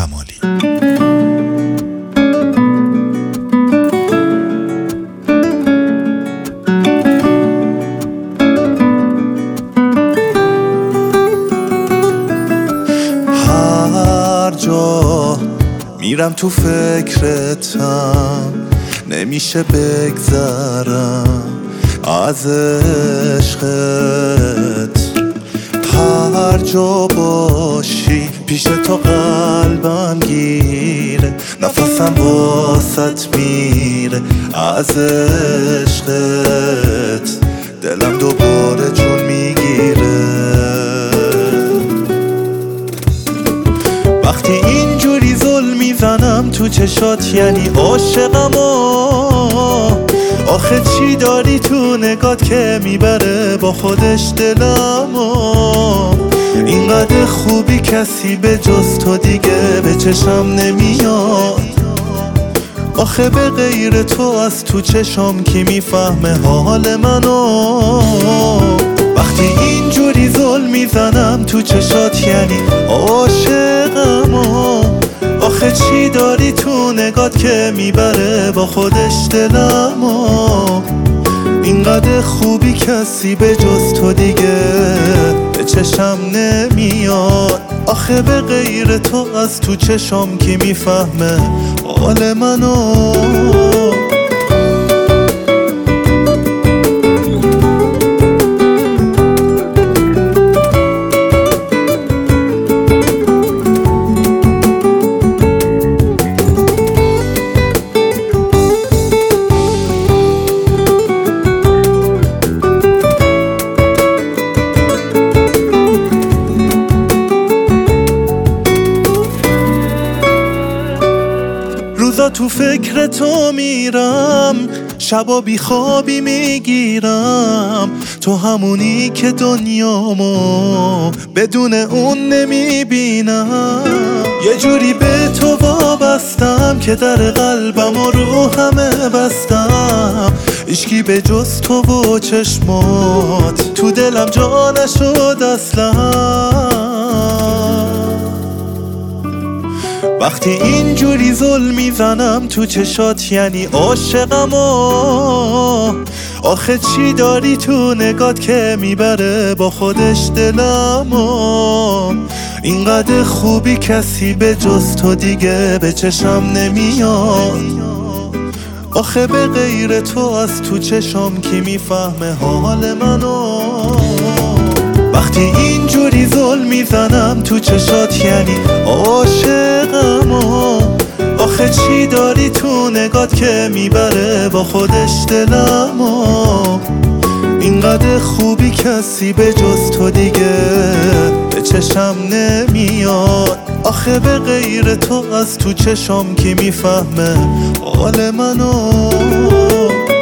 کمالی. هر جا میرم تو فکرتم، نمیشه بگذرم از عشقت. هر جا باشی پیش تو قلبم گیره، نفسم واسط میره از عشقت. دلم دوباره جون میگیره وقتی اینجوری ظلم میزنم تو چشات، یعنی عاشقم. آخه چی داری تو نگات که میبره با خودش دلمو؟ اینقدر خوبی کسی به جز تو دیگه به چشم نمیاد. آخه به غیر تو از تو چشم کی میفهمه حال منو؟ وقتی اینجوری ظلم میزنم تو چشات، یعنی عاشقم. آخه چی داری تو نگات که میبره با خودش دلمو؟ اینقدر خوبی کسی به جز تو دیگه به چشم نمیاد. آخه به غیر تو از تو چشم کی میفهمه حال منو؟ روزا تو فکر تو میرم، شبا بی خوابی میگیرم. تو همونی که دنیامو بدون اون نمیبینم. یه جوری به تو وابستم که در قلبم و روحمه بستم. عشقی به جز تو و چشمات تو دلم جا نشد اصلا. وقتی اینجوری ظلم میزنم تو چشات، یعنی عاشقم. آخه چی داری تو نگات که میبره با خودش دلمو؟ اینقدر خوبی کسی به جز تو دیگه به چشم نمیاد. آخه به غیر تو از تو چشم کی میفهمه حال منو؟ وقتی اینجوری ظلم میزنم تو چشات، یعنی عاشقم. آخه چی داری تو نگات که میبره با خودش دلمو؟ اینقدر خوبی کسی به جز تو دیگه به چشم نمیاد. آخه به غیر تو از تو چشم کی میفهمه حال منو؟